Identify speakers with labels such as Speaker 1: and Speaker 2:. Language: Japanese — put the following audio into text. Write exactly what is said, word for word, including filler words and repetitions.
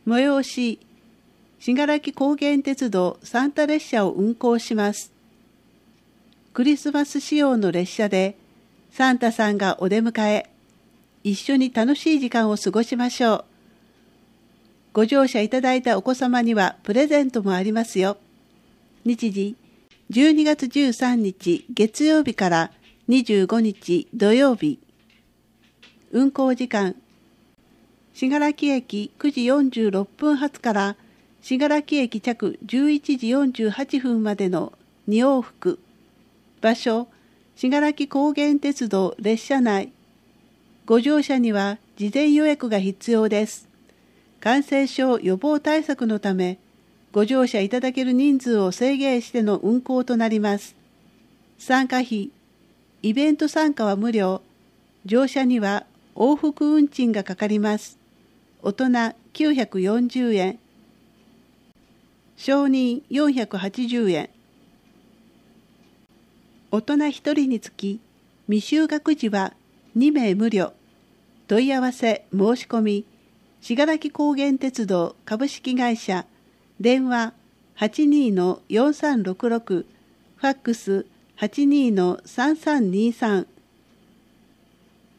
Speaker 1: 催し、信楽高原鉄道サンタ列車を運行します。クリスマス仕様の列車でサンタさんがお出迎え、一緒に楽しい時間を過ごしましょう。ご乗車いただいたお子様にはプレゼントもありますよ。日時、じゅうにがつじゅうさんにち月曜日からにじゅうごにち土曜日。運行時間、信楽駅くじよんじゅうろっぷん発から信楽駅着じゅういちじよんじゅうはっぷんまでのに往復。場所、信楽高原鉄道列車内。ご乗車には事前予約が必要です。感染症予防対策のため、ご乗車いただける人数を制限しての運行となります。参加費、イベント参加は無料。乗車には往復運賃がかかります。大人きゅうひゃくよんじゅうえん。少人よんひゃくはちじゅうえん。大人ひとりにつき、未就学児はにめい無料。問い合わせ申し込み、信楽高原鉄道株式会社、電話 はちにーのよんさんろくろく、ファックス はちにーのさんさんにーさん。